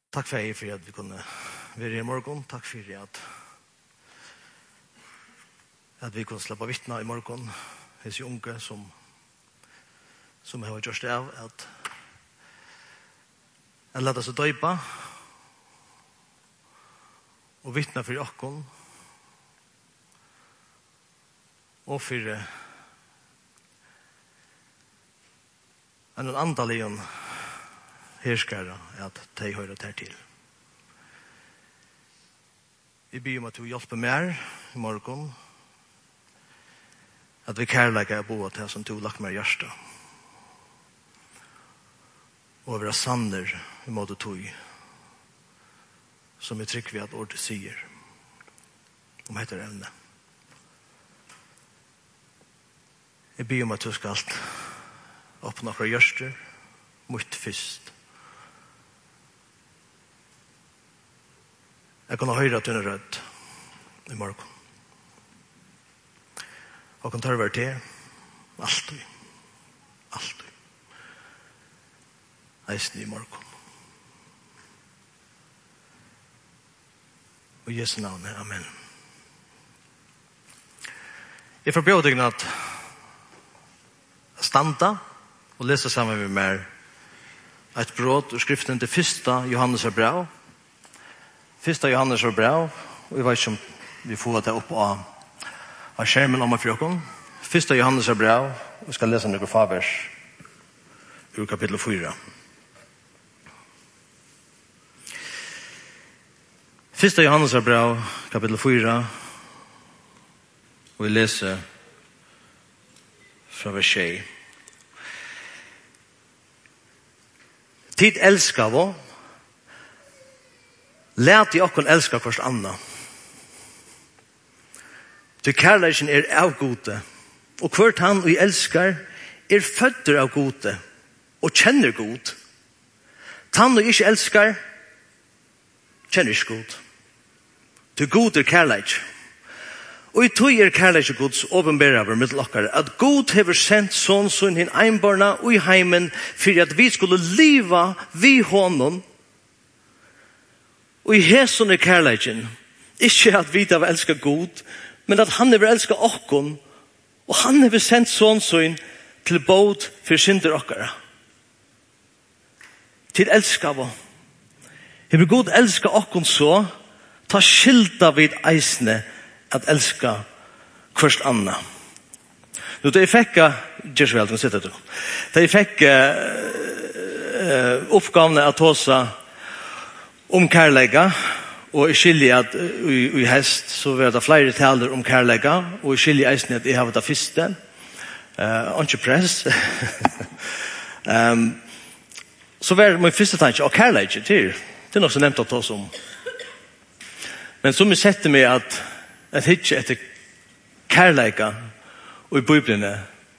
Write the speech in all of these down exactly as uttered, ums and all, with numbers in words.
Takk for jeg for at vi kunne være i morgen. Takk for at, at vi kunne slippe vittne i morgen. Hese unge som, som har gjort det av at jeg lette seg døypa og vittne for åkken og for en andaligen herskare at de hører det til. Vi ber om at du hjelper mer i morgen, at vi kærleger bo til som du lagt mer hjärsta. Og være sanner i måte tog, som vi trykker vi at ordet sier, om heter evne. Jeg ber om at du skal åpne akkurat hjärster, mot fyrst. Jeg kan høre at du er rødt i morgen. Og kan tørre være til, alltid, alltid. Eisen i morgen. Og i Jesu navn, amen. Jeg får bjøre deg at standa og lese sammen med meg et brot ur skriften til fyrsta Johannes er brev. Fyrsta Johannes er brev, og jeg vet ikke om vi får det opp av, av skjermen om av frøkken. Fyrsta Johannes er brev, og jeg skal lese noen favers ur kapittel fyra. Fyrsta Johannes er brev, kapittel fyra, og jeg leser fra vers tjej. Tid elskar vi, lät i okkon elska først anna. Til kærleiken er av gode, og hvert han vi elskar er fødder av gode, og kjenner god. Han vi ikke elskar, kjenner ikke god. Til god er kærleik. Og i tog er kærleik gods åpenbæraver med lokkare, at god hever sendt sånn sånn hin einbarna og i heimen, for at vi skulle liva vi honom. Og i hæson er kærleiken, ikke at vi har elsket god, men at han hever elsket okkon, og han hever sendt sånn sånn til båd for synder okkara. Til elskar vi. Hever god elskar okkon så, ta skilda vid eisne, at elska hverst anna. Nu, da jeg fikk, gjør så vel, nå sitter du. Da jeg fikk uh, oppgavene av tåsa om kærlega, og jeg skiljer at i, i hest, så var det flere taler om kærlega, og jeg skiljer eisen at jeg har det første, uh, ikke press. um, så var det min første tanke, og kærlega, det er, det er noe som nevnt av tåsa om. Men så vi setter meg at at hitje etter kærleika og i Bibelene,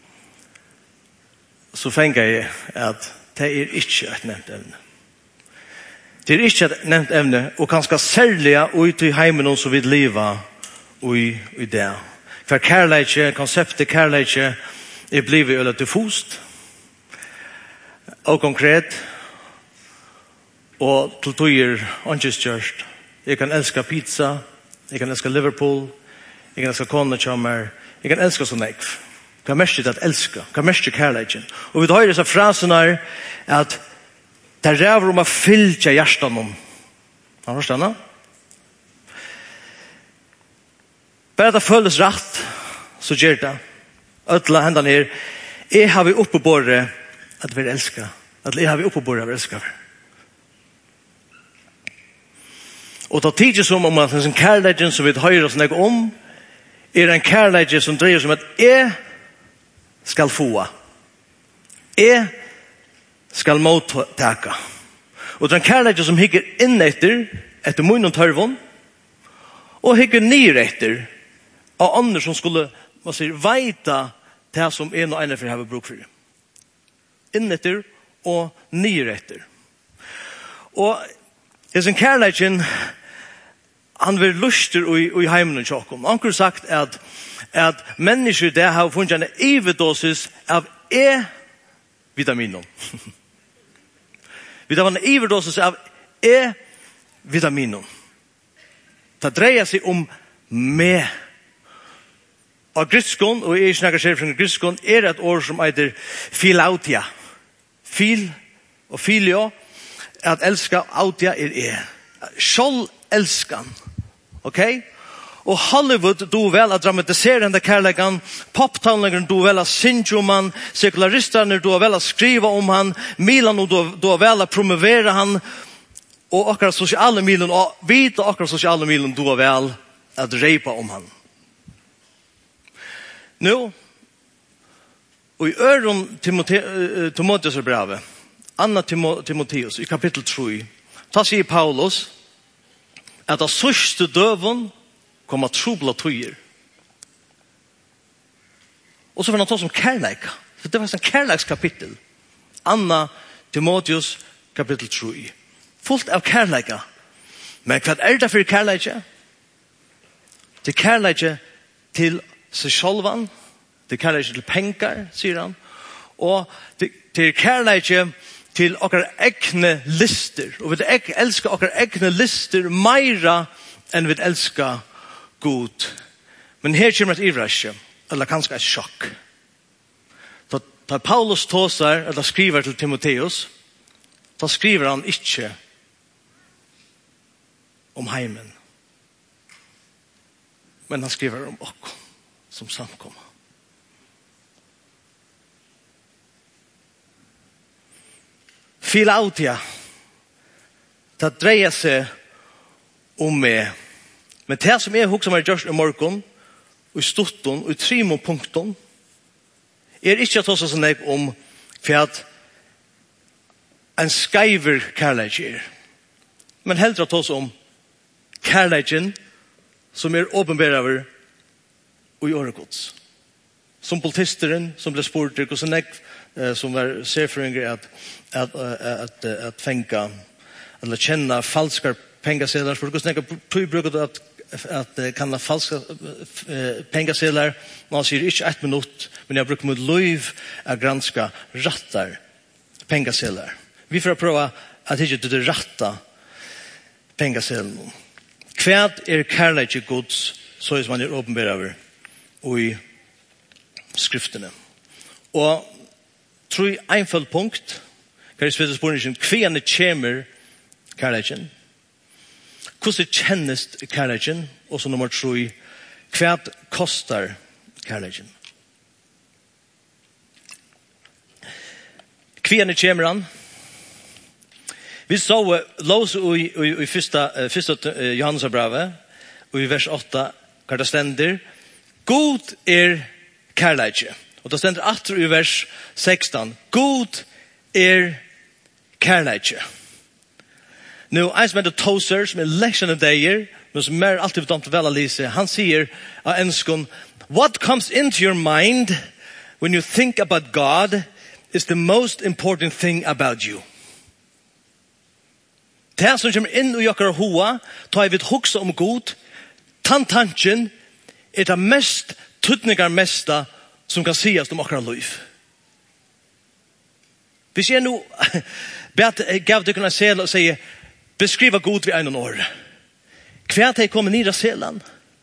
så fenger jeg at det er ikke et nevnt evne. Det er ikke et nevnt evne, og kanskje særlig ut i heimen som vi lever og i, i det. For kærleike, konseptet kærleike er blivet eller diffust og konkret og til tøyer åndkjøst. Jeg kan elske pizza, jeg kan elske Liverpool, jeg kan elske kone kommer, jeg kan elske sånn ekv. Hva er mest det at elske? Hva er mest det kærleiken? Og vi har disse frasene her, at det ræver om å fylle hjertet noen. Har du forstått det? Bare det føles rett, så gjør det. Øtla hendene her, jeg har vi oppe på det at vi elsker. At jeg har vi oppe på det at vi elsker. Og det tider som om at en kærleik som vi hører oss nek om, er en kærleik som dreier som at jeg skal få. Jeg skal mottaka. Og det er en kærleik som hikker inn etter, etter munnen tørvån, og hikker nir etter av andre som skulle, man sier, veita det som en og ene for har bruk for. Inn etter og nir etter. Og det er en kærleiken, han vil luster i, i heimen og tjokken. Han har sagt at, at mennesker der har funnet en overdosis av E-vitaminer. Vi har en overdosis av E-vitaminum. Det dreier seg om me. Og griskon, og jeg snakker selv fra griskon, er et ord som heter filautia. Fil og filio, at elska, autia er e. Skjold elskan. Ok? Og Hollywood do vel at dramatisere denne kærlekan, poptownlegeren do vel at synge om han, sekularisterne do vel at skriva om han, Milan do, do vel at promovere han, og akkurat sosiale milen, og vita akkurat sosiale milen do vel at reipa om han. Nå, og i øren Timote, Timoteus brevet, Anna Timoteus, i kapittel tre, ta sier Paulus, at av sørste døven kommer trobla tøyer. Og så var han ta som kærleik, for det var en kærleikskapittel. Anna Timoteus, kapittel tre. Fullt av kærleika. Men hva er det for kærleika? Det er kærleika til seg sjálvan, det er kærleika til pengar, sier han, og det, det er kærleika til okkar egne lister, og vi elskar okkar egne lister meira enn vi elskar god. Men her kommer et ivrasje, eller kanskje et sjokk. Da, da Paulus tåsar, eller skriver til Timoteus, da skriver han ikke om heimen. Men han skriver om okko, som samkommer. Filautia, det dreier seg om meg. Men det som jeg husker meg gjørs i morgen, og i stutten, og i trimo punkten, er ikke at også sånn jeg om for at en skaiver kærleik er. Men heller at også om kærleiken som er åpenbær over og i åregods. Som politisteren som ble spurt til hvordan jeg som var serføringer at at at at fänga eller känna falska pengasedlar för hur snäcka brukar att att kan ha falska pengasedlar man ser inte ett minut men jag brukar med liv att granska rattar pengasedlar vi får prova att hitta det rätta pengasedeln kvärt är kärlek Guds så är man är uppenbar över och i skrifterna och tror en full punkt kan jeg spille spørsmålet, hva kommer kærleiken? Hvordan kjennes kærleiken? Og så nummer tre, hva koster kærleiken? Hva kommer han? Vi så lås i, i, i første, første Johannesbrevet, og i vers åtta, hva det stender, God er kærleike. Og det stender atter i vers sexton, God er kærleike. Nå, en som heter Tozer, som er leksjon av deier, men som er alltid dømt vel å lise, han sier av enskon, what comes into your mind when you think about God is the most important thing about you. Det som kommer inn i okkar hoa, tar jeg vidt hoksa om god, tantanken er det mest tydningar mesta som kan sies om okkar liv. Hvis jeg nå gav det kunne sela og sier, beskriva god ved en år. Hva er kommet ned av selan?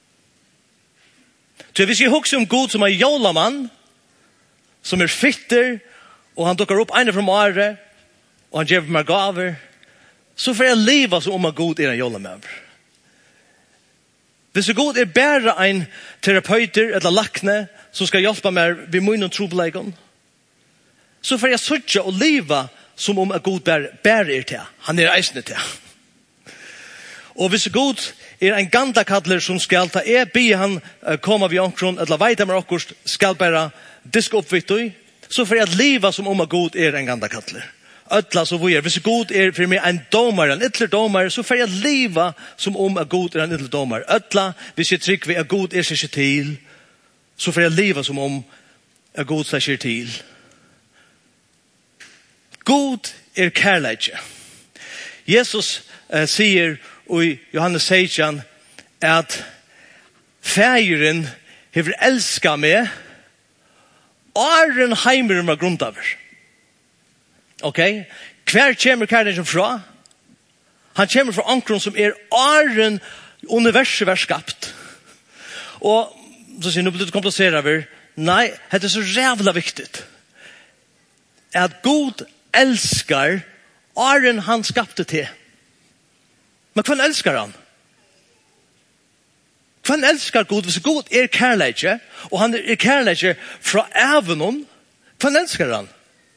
Så hvis jeg husker om god som er jolamann, som er fitter, og han dukker opp ene fra året, og han gjør meg gaver, så får jeg leva som om at god er en jolamann. Hvis god er bare en terapeuter eller lakne, som skal hjelpe meg ved munnen trobelegon, så får jeg sørge og leva som om at god bare er til. Han er eisende til. Og hvis god er en gandakadler som skal ta er, be han uh, komme ved omkron, eller veit med okkurst, skal bare diske opp vidt og, så får jeg leva som om at god er en gandakadler. Øtla så hvor er, hvis god er for meg en domar, en ytler domar, så får jeg leva som om at god er en ytler domar. Øtla, hvis jeg trykker ved at god er seg til, så får jeg leva som om at god er seg til. God er kærleikje. Jesus uh, sier i Johannes seksten at fægeren hever elska meg åren heimer med grundaver. Ok? Hver kommer kærleikjen fra? Han kommer fra ankron som er åren universet var skapt. Og så sier, nu blir det komplicera vi. Nei, det er så rævla viktigt. At Gud elskar åren han skapte til. Men hvem elskar han? Hvem elskar Gud? Hvis Gud er kærleikje, og han er kærleikje fra ævenon, hvem elskar han?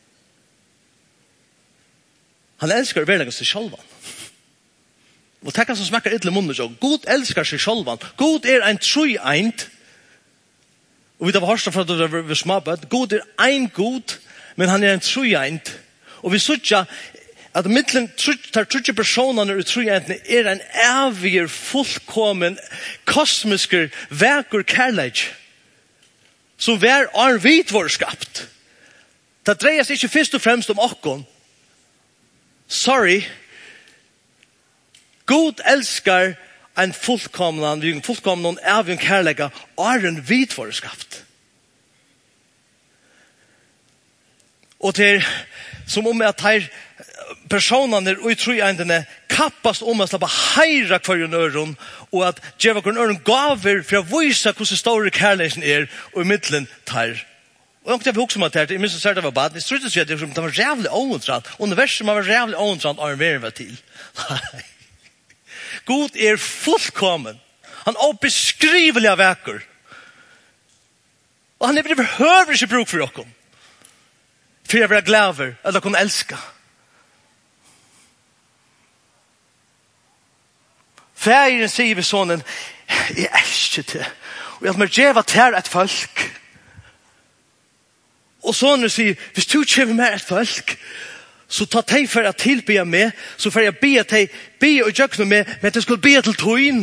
Han elskar verleggen seg sjálvan. Og det er som smakker ytterlig munnen så. Gud elskar seg sjálvan. Gud er en trøyeint. Og vi har hørt fra det ved småbød. Gud er ein Gud, men han er en trøyeint. Og vi sørger at mittlen tar trutje personene i trøyeintene er en evig, fullkommen, kosmisk, vekur kærleik. Som hver er vidt var skapt. Det dreier seg ikke først og fremst om okkon. Sorry. Gud elskar en fullkomnan, en fullkomnan av en kærlega, og en vidforskapt. Og til, som om at her personene og trøyendene kappast om å slappe heira hver en øron, og at djeva hver en øron gaver for å vise hvordan store kærlegen er, og i middelen tar. Og jeg har også med det, jeg minns at det var bad, jeg trodde at det var rævlig åentrant, universet var rævlig åentrant, og en verden var til. Nei. Gud er fullkommen. Han er obeskrivelig av vekker. Og han er behøver ikke bruk for dere. For jeg vil være glad over, eller kunne elske. Færen sier ved sånnen, jeg elsker det. Og jeg må gjøre til et folk. Og sånne sier, hvis du kommer med et folk, så ta teg for å tilbe meg, så får jeg be teg, be og gjøre med, men jeg skulle be til tøyen.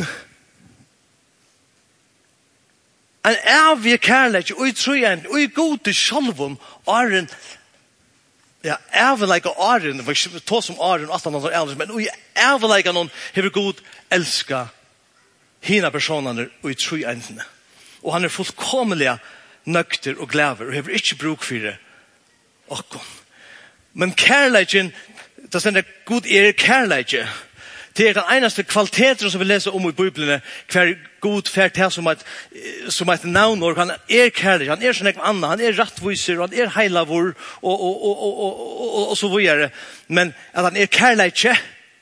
En evig kærlighet, og i trøyen, og i gode sjalvom, Aren, ja, evig og Aren, det var ikke ta som Aren, at han har eldre, men og i evig noen har god elska hina personene og i trøyene. Og han er fullkomelig nøkter og glæver, og har ikke bruk for det. Okkom. Men kærleiken, det stender Gud er kærleike. Det er den eneste kvaliteten som vi leser om i Bibelen, hver Gud fær til som et, som et navn, og han er kærleik, han er sånn ikke annet, han er rettviser, han er heilavur, og, og, og, og, og, og, og så videre. Men at han er kærleike,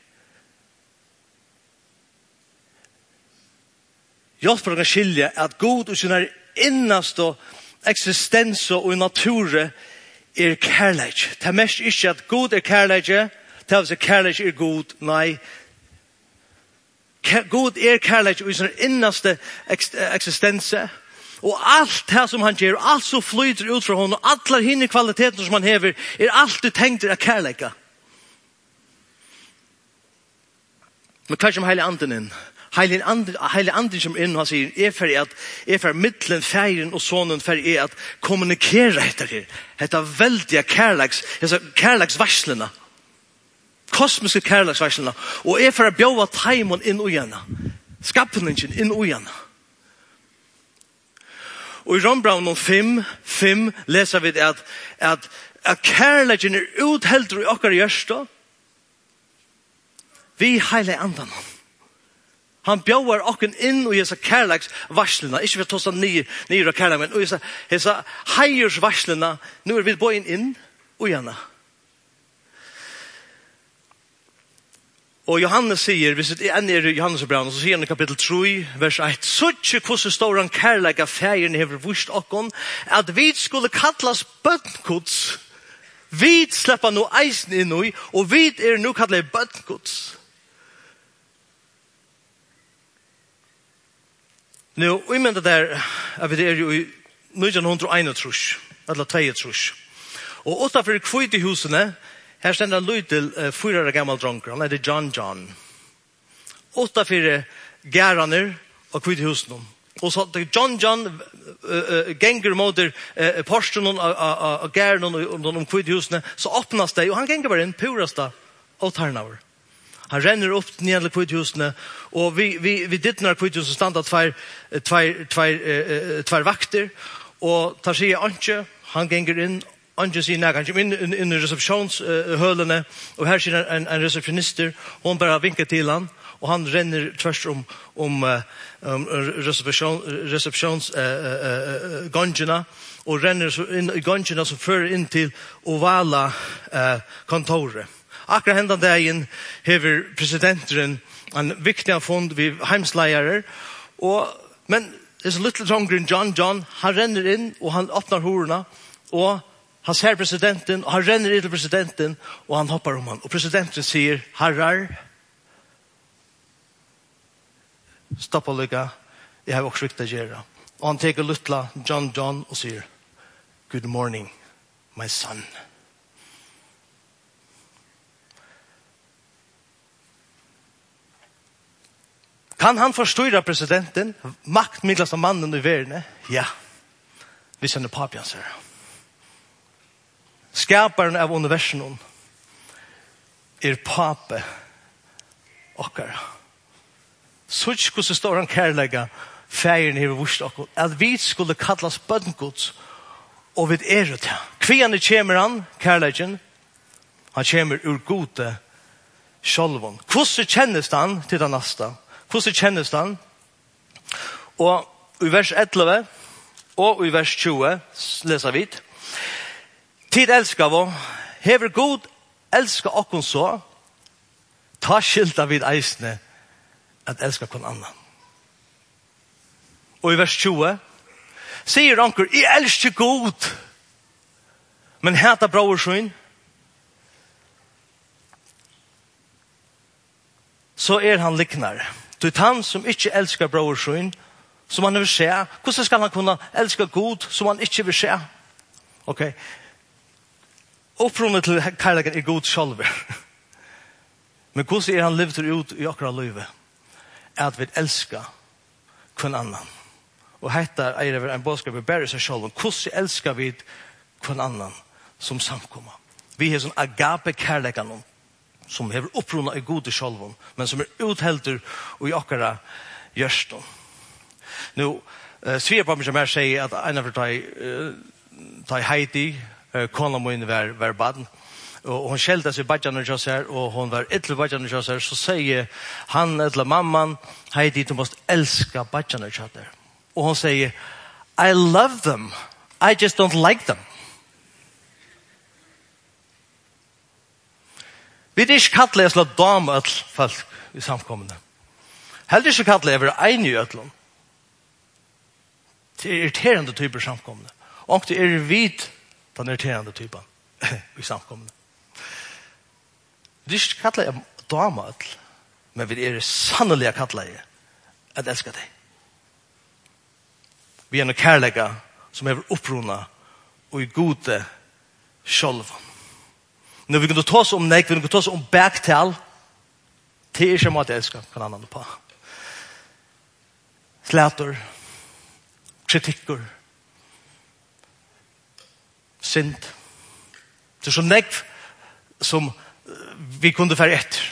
hjelper å skilje at Gud og sin innaste eksistens og i naturen er kærleik. Det er mest ikke at Gud er kærleik, det er at kærleik er god. Nei. God er kærleik i sin innaste eksistens. Og alt det som han gjør, alt som flyter ut fra honom, alle hinne kvaliteter som han hever, er alltid tenkt av kærleik. Men hva som heilig anden inn? Heilig anden, heilig anden som inn, han sier, er for at, er for middelen, feiren og sonen, for er at kommunikere etter her. Dette veldige kærleiks, kærleiksvarslene. Kosmiske kærleiksvarslene. Og er for å bjøve teimen inn og igjen. Skapningen inn og igjen. Og i Rombraunen fem, fem leser vi at, at, at kærleiken er uthelder i okkar hjørsta. Vi heilig anden. Han bjauar okken inn og gisa kærleiks varslena. Ikke vi tosa nye, nye kærleik, men og gisa, gisa heiers varslena. Nå er vi bøyen inn og gjerne. Og Johannes sier, hvis det er i Johannes Braun, så sier han i kapittel tre, vers ett, så ikke hvordan står han kærleik av ferien hever vurst okken, at vi skulle kallas bøtnkods. Vi slipper nå eisen inn i, og vi er nå kallet bøtnkods. Nå, og jeg mener der, at vi er jo i nitton einogtrýss, eller tjuetrýss. Og utenfor kvitehusene, her stender en lyd til uh, fyra gammal dronker, han heter John John. Utenfor gæraner og kvitehusene. Og så John John uh, uh, genger mot uh, porsten og gæranen og um kvitehusene, så åpnes det, og han genger bare inn purasta og tarnaver. Han renner opp ned til kvitthusene, og vi, vi, vi ditt når kvitthusene standa tver, tver, tver, uh, tver vakter, og tar seg ikke, han genger inn, Ange sier när kanske in in i receptionshölene och här ser en en receptionister hon bara vinkar till han och han renner tvärs om om um, reception receptions uh, uh, gångerna och renner så in i gångerna som för in till ovala uh, kontoret. Akkurat hända dagen hever presidenten en viktig fond vid heimslejare och men is a little longer in John John han renner in och han öppnar hororna och han ser presidenten och han renner in till presidenten och han hoppar om han och presidenten säger herrar stoppa lycka jag har också viktigt att göra och han tar lilla John John och säger good morning my son. Kan han förstyra presidenten maktmiddelsta mannen i världen? Ja. Vi känner papian så här. Skaparen av universum är pape okkar. Such hur så står han kärlega färgen i vårt och att vi skulle kallas bönngods och vid er det. Kvian kommer han kärlegen. Han kommer ur gode självon. Hur kännes han till den nästa? Hur kännes han? Och i vers elva och i vers tjugo läser vi tid älskar vi hever god älska okon så ta skilta vid eisne att älska kon annan. Och i vers tjugo säger onkel I älskar god men hata brorson så är han liknare. Det han som inte älskar brorson som han vill se, hur ska han kunna älska god som han inte vill se? Okej. Okay. Upprunnet till kärleken är god själv. Men hur är han livt ut i akra livet? Att vi älskar kun annan. Och hettar är det en bådskap i bära sig själv. Hur älskar vi kun annan som samkomma? Vi har sån agape kärleken som har upprunnet i god själv, men som är uthälter och i akra görston. Nu, uh, Sverige som här säger att en av de Haiti, uh, kona min var, var baden, och hon skällde sig badjan och just här, och hon var ytterligare badjan och just här, så säger han eller mamman, Haiti, du måste älska badjan och just här. Och hon säger, I love them, I just don't like them. Vi är inte kattliga som dam folk i samkommande. Heller inte kattliga över en i ötlån. Det är irriterande typer samkommande. Och det är vid den irriterande typen i samkommande. Vi är inte kattliga dam men vi är sannoliga kattliga att älska dig. Vi är en kärlega som är upprona och i gode själva. När vi kan ta oss om nek, vi kan ta oss om backtal, det är inte som att jag älskar kan annan på. Slätor, kritiker, synd. Det är så nek som vi kunde färre efter.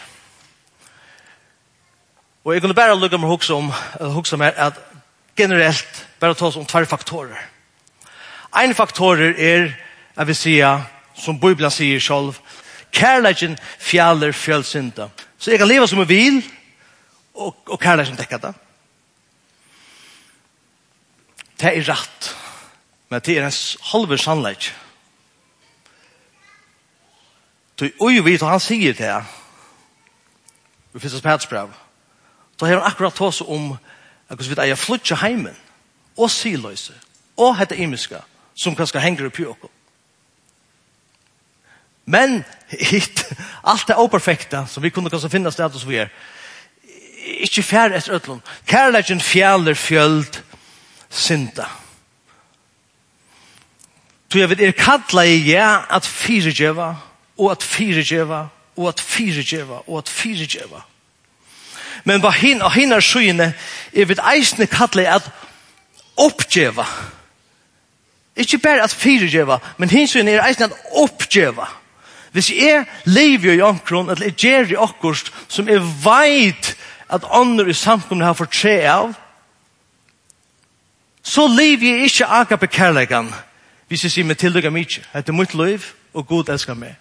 Och jag kunde bara lugga mig också om, också med att generellt bara ta oss om två faktorer. En faktor är, jag vill säga, som Bibeln säger själv, kärleken fjäller fjällsynta. Så jag kan leva som jag vill och, och kärleken täcker det. Det är rätt. Men det är en halv sannhet. Och ju vet han säger det. Vi finns ett pätsbrev. Då har han akkurat tagit sig om att vi är flyttat heimen och silöse och hette imiska som kanske hänger upp i oss. Men hit, allt det operfekta som vi kunde kanske finna stället hos vi är inte färre efter ötlån. Kärleken fjäller fjöld synda. Så jag vet er kattla i ja att fyrirgeva och att fyrirgeva och att fyrirgeva och att fyrirgeva. Men vad hin och hinnar skyne är vid eisne kattla i att uppgeva. Ikke bare at fyrirgeva, men hins er eisne at uppgeva. Hvis jeg lever i omkron, eller jeg gjør i okkurst, som jeg vet at andre i samkomne har fått tre av, så lever jeg ikke agape kærlegan Hvis jeg sier meg tildykker mye, det er mitt liv, og Gud elsker meg.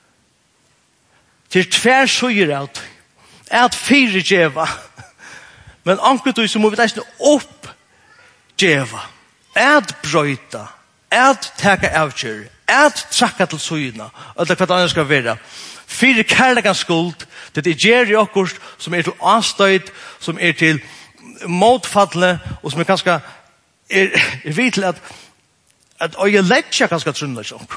Til tvær søyer av det, at fire djeva, men anket du så må vi nesten oppdjeva, at brøyta, at teka avkjør, at trakka til søyna, og det er hva det andre skal være. Fire kærleggans skuld, det er gjer i okkurst, som er til avstøyd, som er til motfadle, og som er ganske, er, er vidt til at, at øye letja ganske trunna sjokk.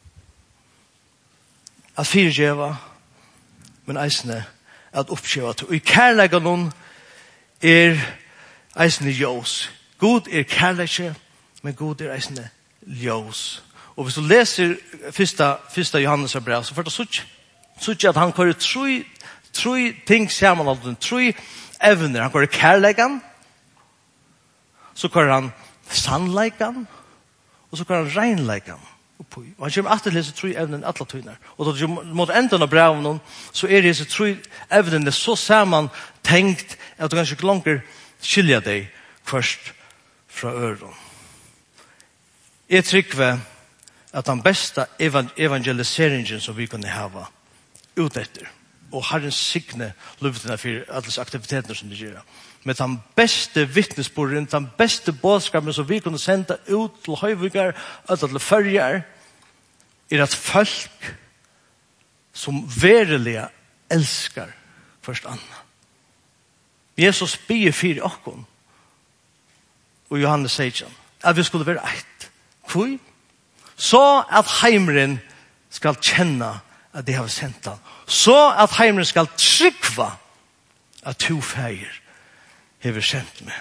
At fire djeva, men eisne at oppkjeva til. Og i kærleggan er eisne ljós. God er kærlegge, men God er eisne ljós. Og hvis du leser fyrsta, fyrsta Johannes brev, så får du sutt, sutt at han kører tre, tre ting sammen av den, tre evner. Han kører kærleggan, så kører han sannleggan, og så kører han regnleggan. Og han kommer alltid til disse tre evnene alle tøyner. Og da du mot enden av breven, så er disse tre evnene så sammen tenkt at du kanskje ikke langer skilja deg først fra øren. Jeg trykker at den beste evangeliseringen som vi kunne hava ut etter, og har en signe luftene for alle aktiviteter som de gjør. Med den beste vittnesborden, den beste bådskapen som vi kunne sende ut til høyvigar, og til førjar, er at folk som verilig elskar først anna. Jesus bier fire okkon, og Johannes sier at vi skulle være eit. Hvor? Så at heimeren skal kjenne at de har sendt han. Så at heimeren skal trykva at to feir har sendt meg.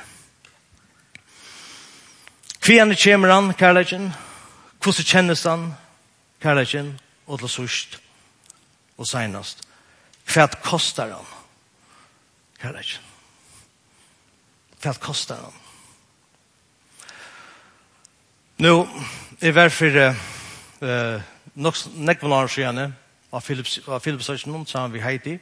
Kviene kommer han, kærleggen. Hvordan kjennes han, kærleggen? Og til sørst og senast. Hva kostar han, kærleggen? Hva kostar han? Nå, i hvert for uh, nok nekvalar siden av Philips-søsjonen sammen vi Heidi.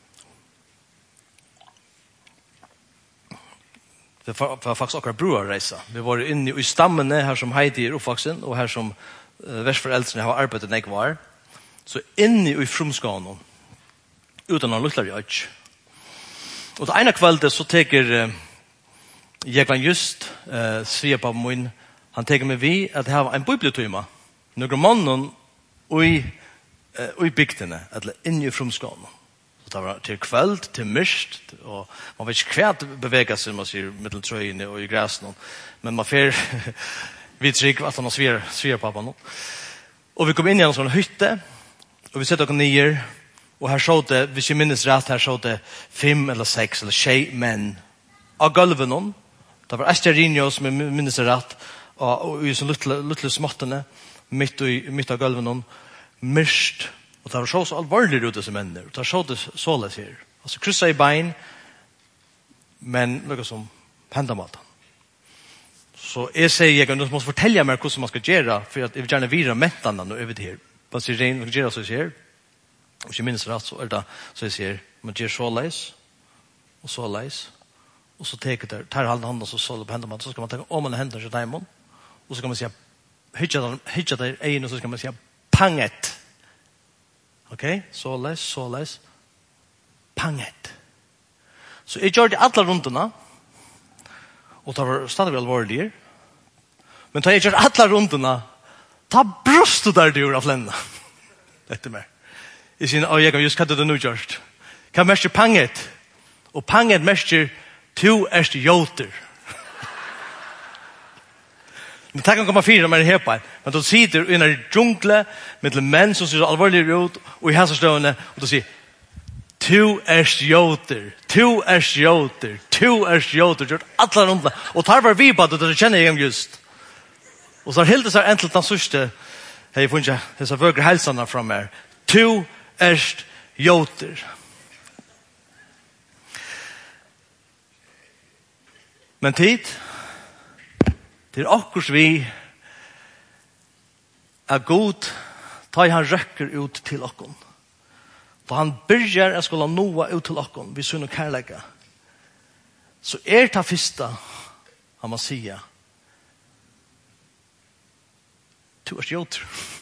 Det var faktisk akkurat broarreisa. Vi var inne i stammene her som Heidi er oppvaksen, og her som uh, versforeldrene har arbeidet nekvar. Så inne i frumskånen, uten å lukta i øyne. Og det ene kveldet så teker uh, Jekvan just uh, svia på min. Han teker meg vi at det var en bibeltøyma. Noen mannen i, uh, i bygdene, eller inne i frumskånen. Så det var til kveld, til mørkt, og man vet ikke hva det beveger seg, man sier, mellom trøyene og i græsen. Men man fer vi trygg at han har svir, svir på han. Og vi kom inn i en sånn hytte, og vi setter oss nyer, og her så det, hvis jeg minnes rett, her så det fem eller seks eller tjej menn av gulven. Det var Esterinio som jeg minnes rett, og, og i sånne lille, lille småttene, midt, i, midt av gulven, mørkt. Og det var så, så alvorlig ut disse mennene. Og det var så det sålet her. Altså kryssa i bein, men noe som hendamaten. Så jeg sier, jeg kan måste fortelle meg hvordan man skal gjøre, for jeg vil gjerne vire mentene når jeg vet det her. Man sier rein, man kan gjøre så jeg sier. Og ikke minst rett, så er det så jeg sier, man gjør så leis, og så leis, og så teker det, tar halve hånden, og så såler på hendamaten, så skal man tenke om man hender til daimon, og så kan man si, hytja der egen, og så skal man si, panget. Ok, så leis, så leis. Panget. Så jeg gjør det alle rundene, og det var stadig alvorlig. Men da jeg gjør alle rundene, ta brust der du gjør av lennene. Dette mer. Jeg sier, å, jeg kan just katte det nå gjørst. Hva mest panget? Og panget mest to erst jåter. Men det kan komme fire når man er her på. Men du sitter i en djungle med menn som ser alvorlig ut, og i helsestøvende, og du sier, to erst jåter, to erst jåter, to erst jåter, gjør alle rundt. Og tar var vi på det, det kjenner jeg just. Og så har Hilde seg enn til den sørste, jeg får ikke disse vøkere helsene fra meg, to erst jåter. Men tid, det er akkurat vi er god, da han røkker ut til okken. Da han begynner å skulle nå ut til okken, vi sønner kærlegge, så er det første, han må si, Du er skjøter.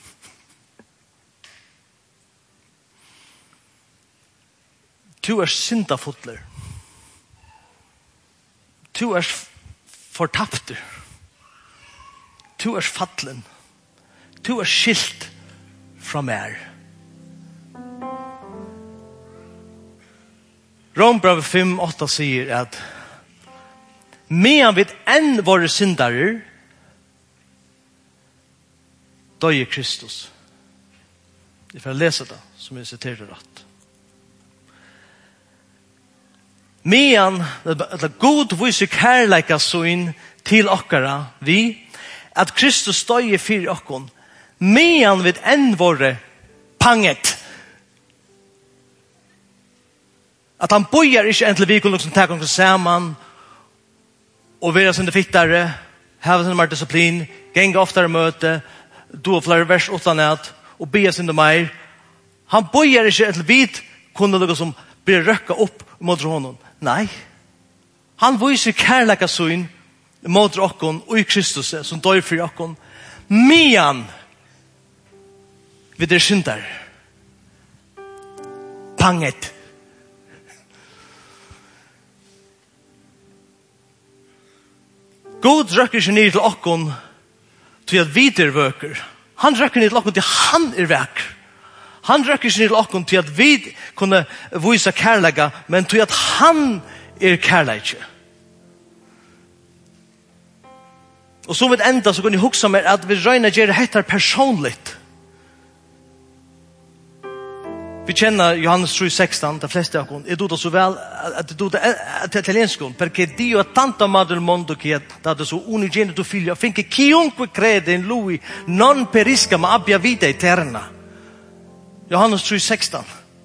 Du er syndafotler. Du er fortapter. Du er fattlen. Du er skilt fra mer. Rombrevet fem åtta sier at medan vi enn våre syndarer døye Kristus. Jeg får lese det, som jeg siterer rett. Medan, eller god viser kærleika søyn til okkara, vi, at Kristus døye fyrir okkon, medan vi enn våre panget. At han bojar ikke endelig vi kunne ta kongen sammen, og være sin fittare, hava sin mer disiplin, genga oftare møte, du og flere vers utanat, og bia sin meir. Han bojar ikke endelig vi kunne lukka som bli røkka opp mot honom. Nei. Han viser kærleika søyn mot okkon og i Kristus som dør for okkon. Mian vid er syndar. Panget. God røkker ikke ned til okkon til at vi er vøker. Han røkker ned til okkon til han er vøker. Han røkker ikke ned til okkon til at vi kunne vise kærlega, men til at han er kærlega. Og så vid enda så kunne jeg huksa meg at vi røyner gjør det hettar personligt. Vi kjenner Johannes tre sexton, de fleste av oss. Jeg doda så vel at det doda til italienskon, perché Dio ha tanto amato il mondo che ha dato suo unigenito figlio affinché chiunque crede in lui non perisca ma abbia vita eterna. Johannes tre sexton.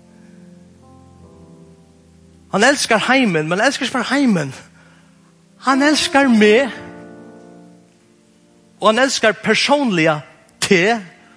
Han elskar heimen, men elskar ikke for heimen. Han elskar meg, og han elskar personliga te.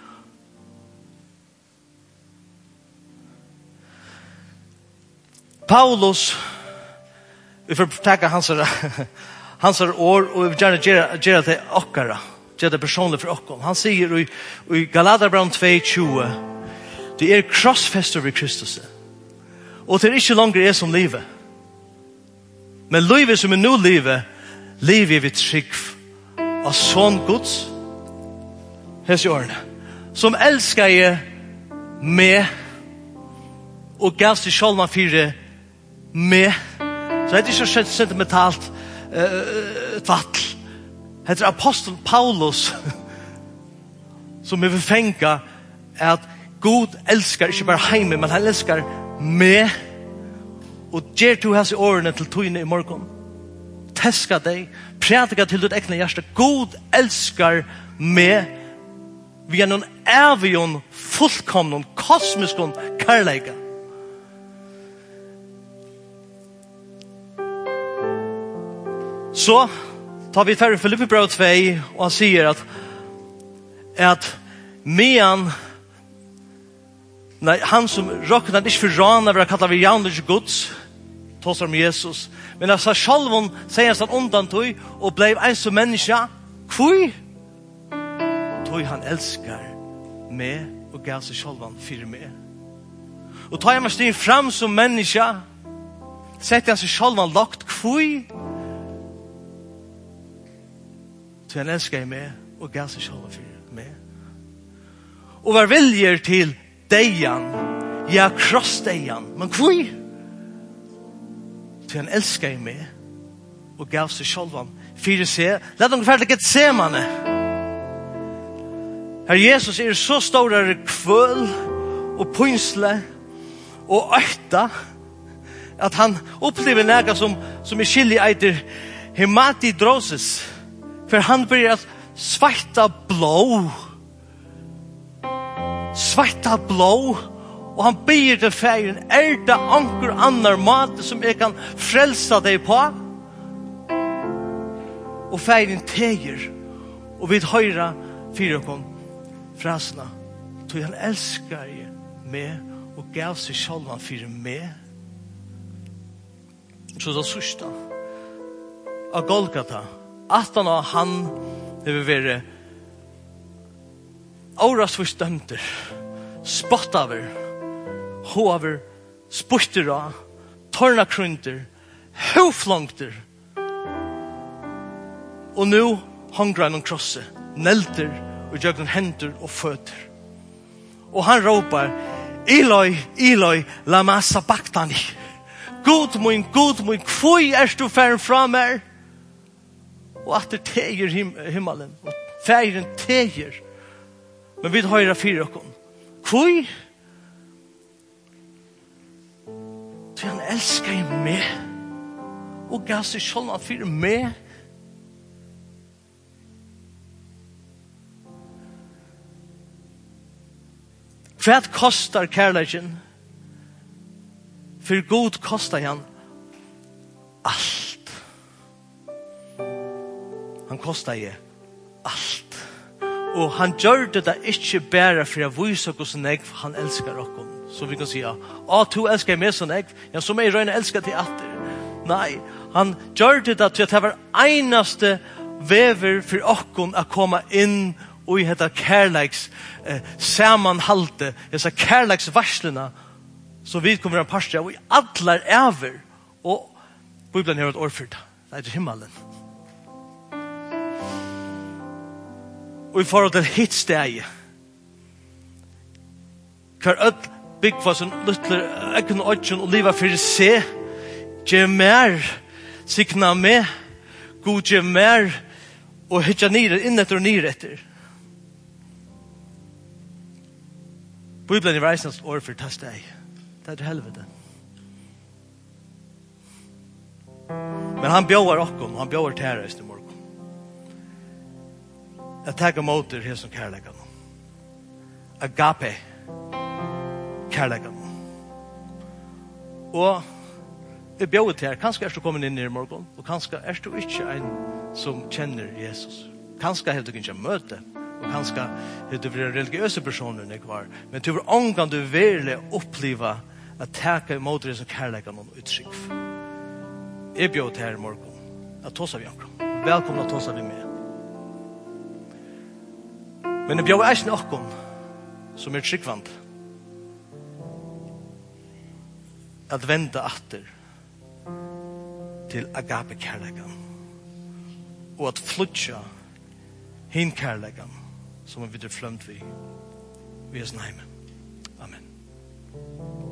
Paulus, vi får takke hans hans år, og vi vil gjerne gjøre det okkara, gjøre det personlig for okkara. Han sier i, i Galaterbrevet två tjugo, det er krossfester ved Kristus. Og det er ikke langer er som livet. Men livet som er nå livet, livet er vi trygg av sånn Guds, hos årene, som elsker jeg med, og gav seg selv man fire med. Så det er ikke sentimentalt uh, tvattel. Det er apostel Paulus som er forfengt at Gud elskar ikke bare heime, men han elskar med, og gjer to hans i årene til tøyne i morgen. Teska deg, prætika til ditt ekne hjerte. Gud elskar med, vi er noen evion, fullkomnon, kosmiskon kærleika. Så tar vi ferdig Filippi brev två, og han sier at at medan nei, han som råknet ikke for rana var kallet vi jaunlig Guds, tås om Jesus, men han sa sjalvon sier han undan tog og blei en som menneske. Kvui? Tog han elskar meg og gav seg sjalvon for meg. Og tog han var styr fram som menneske, sette han seg sjalvon lagt. Kvui? Så han elskar meg og gav seg sjalvon for meg. Og var viljer til dejan, ja, krossdejan, men kvui? Til han elskar meg og gav seg sjálvan fyrir seg. Lett han ferdig et semane. Herre Jesus er så stora kvöl og pynsle og økta at han opplever nega som, som er skillig eiter hematidrosis, for han blir at svarta blå svarta blå, og han ber til feiren, er det anker annar mat som jeg kan frelsa deg på? Og feiren teger, og vi høyra fire kom frasna, tog han elskar meg, og gav seg sjálvan fyrir meg. Så det sørsta, av Golgata, at han og han vil være Auras for stømter, spottaver, hover, spurtera, torna krunter, hoflongter. Og nu hongrar han om krosse, nelter og gjør hender og føtter. Og han råpar, Eloi, Eloi, lama sabachthani. God min, god min, kvoi er du færen fra meg? Og at det teger him himmelen, og færen teger. Men vi høyrer fyra okkom. Kvoi? Så han elskar meg, og gav seg sjålna fyra meg. Hvad kostar kærleiken? For god kostar han allt. Han kostar je allt. Og han gjør det da ikke bare for å vise oss en egg, han elskar oss. Så vi kan si, ja, du elskar meg som egg, ja, som jeg røyne elskar til atter. Nei, han gjør det da til at det var einaste vever for oss å komme inn og i dette kærleiks eh, sammanhalte, disse kærleiksvarslene, så vi kommer en parstre av i allar æver, og Bibelen har et ordfyrt, det er himmelen. Og i forhold til hitt steg, hver ødel byggva som lytler egen og ødjen og liva for se, gjør mer, sikna med, god gjør mer, og hitja nire, innetter og nire etter. Bibelen er reisens år for ta steg. Det er til helvete. Men han bjøver okkom, han bjøver terrorist i morgen. Jeg tager motor her som kærlekan. Agape kærlekan. Og jeg bjøver til her, kanskje er du kommet inn i morgen, og kanskje er du ikke en som kjenner Jesus. Kanskje er du ikke møte, og kanskje er du blir religiøse personer når jeg var. Men du vil ångan du virkelig oppleva at tager motor her som kærlekan og uttrykk. Jeg bjøver til her i morgen. Jeg tåser vi anker. Velkommen å tåse vi med. Men det bjør eisen okkom som er tryggvand at vende atter til agape kærlegan og at flutja hin kærlegan som vi er flømt vi vi er snheime. Amen.